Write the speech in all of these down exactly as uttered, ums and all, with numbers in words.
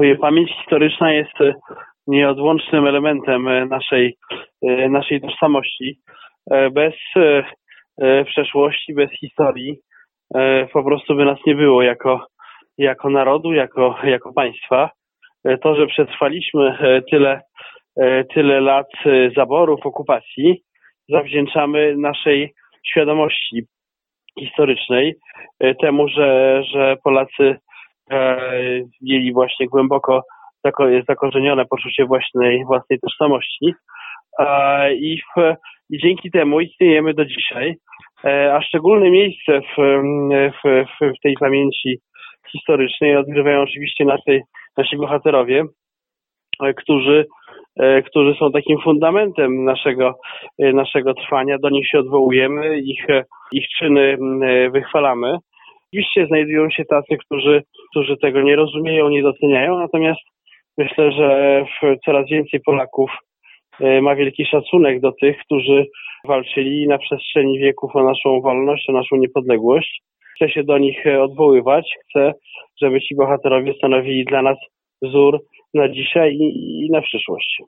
Pamięć historyczna jest nieodłącznym elementem naszej, naszej tożsamości. Bez przeszłości, bez historii po prostu by nas nie było jako, jako narodu, jako, jako państwa. To, że przetrwaliśmy tyle, tyle lat zaborów, okupacji, zawdzięczamy naszej świadomości historycznej, temu, że, że Polacy mieli właśnie głęboko zakorzenione poczucie własnej, własnej tożsamości i, w, i dzięki temu istniejemy do dzisiaj. A szczególne miejsce w, w, w tej pamięci historycznej odgrywają oczywiście nasi, nasi bohaterowie, którzy, którzy są takim fundamentem naszego, naszego trwania. Do nich się odwołujemy, ich, ich czyny wychwalamy. Oczywiście znajdują się tacy, którzy, którzy tego nie rozumieją, nie doceniają, natomiast myślę, że coraz więcej Polaków ma wielki szacunek do tych, którzy walczyli na przestrzeni wieków o naszą wolność, o naszą niepodległość. Chce się do nich odwoływać, chce, żeby ci bohaterowie stanowili dla nas wzór na dzisiaj i, i na przyszłość.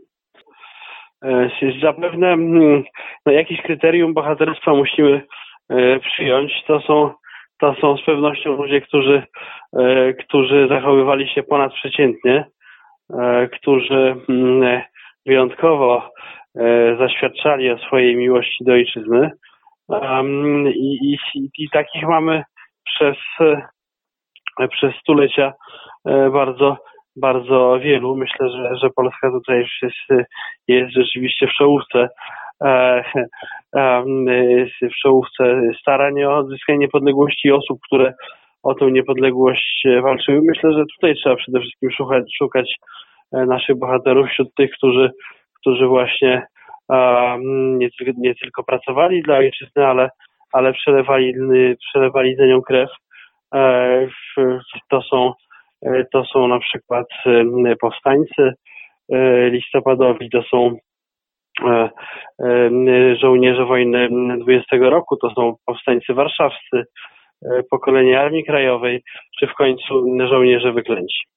Zapewne no, jakieś kryterium bohaterstwa musimy przyjąć. To są, to są z pewnością ludzie, którzy, którzy zachowywali się ponadprzeciętnie, którzy wyjątkowo zaświadczali o swojej miłości do ojczyzny. I, i, i takich mamy przez, przez stulecia bardzo, bardzo wielu. Myślę, że, że Polska tutaj już jest, jest rzeczywiście w czołówce, w czołówce starań o odzyskanie niepodległości osób, które o tę niepodległość walczyły. Myślę, że tutaj trzeba przede wszystkim szukać, szukać naszych bohaterów wśród tych, którzy, którzy właśnie nie, nie tylko pracowali dla ojczyzny, ale, ale przelewali, przelewali za nią krew. To są, to są na przykład powstańcy listopadowi, to są żołnierze wojny dwudziestego roku, to są powstańcy warszawscy, pokolenie Armii Krajowej, czy w końcu żołnierze wyklęci.